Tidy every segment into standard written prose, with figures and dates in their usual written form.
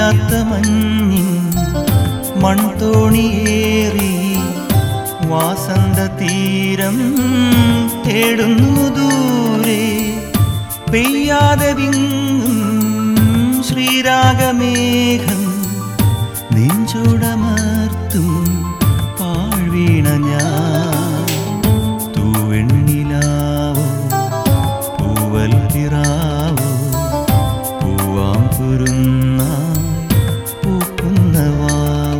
മായാത്ത മഞ്ഞിൻ മൺതോണിയേറി വാസന്ത തീരം തേടുന്നു ദൂരെ. പെയ്യാതെ വിങ്ങും ശ്രീരാഗമേഘം നെഞ്ചോടമർത്തും പാഴ്വീണ ഞാൻ. തൂവെണ്ണിലാവോ പൂവൽ തിറാവോ പൂവാം കുരുന്നായി പൂക്കുന്ന വാവോ.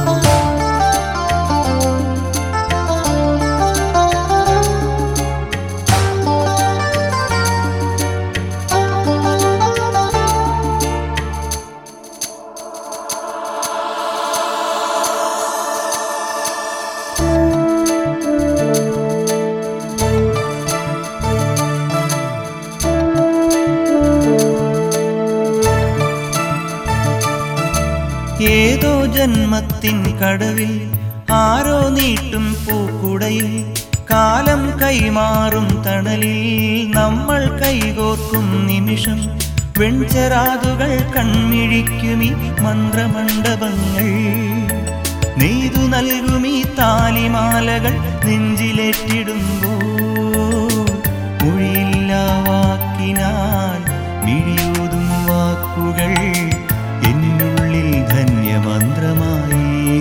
ഏതോ ജന്മത്തിൻ കടവിൽ ആരോ നീട്ടും പൂക്കുടയിൽ കാലം കൈമാറും തണലിൽ നമ്മൾ കൈകോർക്കും നിമിഷം. വെൺചെറാതുകൾ കൺമിഴിക്കുമീ മന്ത്രമണ്ഡപങ്ങൾ നെയ്തു നൽകുമീ താലിമാലകൾ നെഞ്ചിലേറ്റിടുമ്പോൾ മൊഴിയില്ലാ വാക്കിനാൽ മിഴിയൂതും വാക്കുകൾ എന്നുള്ളിൽ ധന്യമന്ത്രമായി.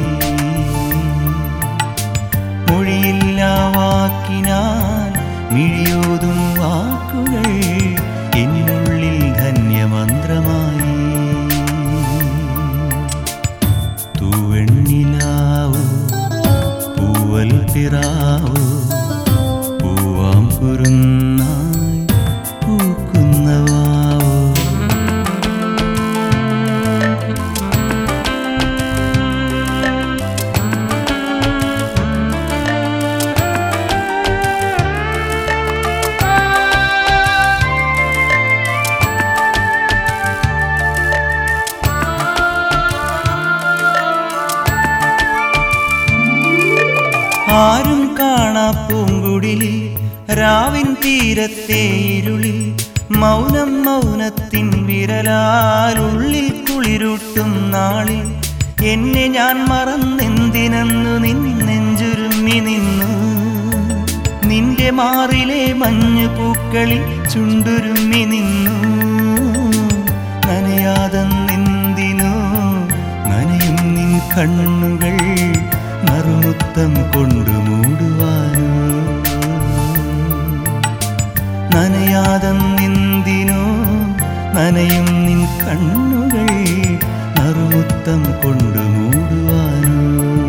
മൊഴിയില്ലാ വാക്കിനാൽ മിഴിയൂതും വാക്കുകൾ എന്നുള്ളിൽ ധന്യമന്ത്രമായി. തൂവെണ്ണിലാവോ പൂവൽ തിറാവോ പൂവാം കുരുന്നായി പൂക്കുന്ന വാവോ. ആരും കാണാ പൂങ്കുടിലിൽ രാവിൻ തീരത്തെ ഇരുളിൽ മൗനം മൗനത്തിൻ വിരലാലുള്ളിൽ കുളിരൂട്ടും നാളിൽ എന്നെ ഞാൻ മറന്നെന്തിനെന്നു നിന്നെഞ്ചുരുമ്മി നിന്നു. നിന്റെ മാറിലെ മഞ്ഞു പൂക്കളിൽ ചുണ്ടുരുമ്മി നിന്നു. നനയാതെന്തിനോ നനയും നിൻ കണ്ണുകൾ നറുമുത്തം കൊണ്ടു മൂടുവാനോ. നനയാതെന്തിനോ നനയും നിൻ കണ്ണുകൾ നറുമുത്തം കൊണ്ടു മൂടുവാനോ.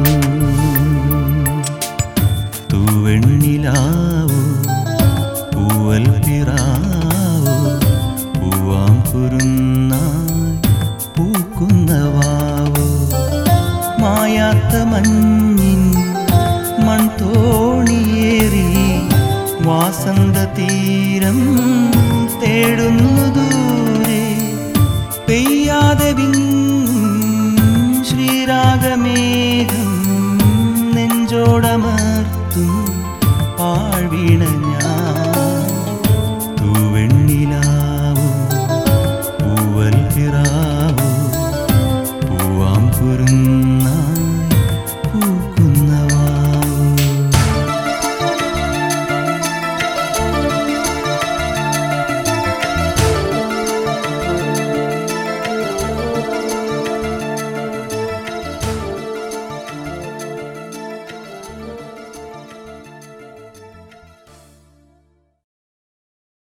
തൂവെണ്ണിലാവോ പൂവൽ തിറാവോ പൂവാം കുരുന്നായി പൂക്കുന്ന വാവോ. മായാത്ത മഞ്ഞിൻ മൺതോണിയേറി വാസന്ത തീരം തേടുന്നു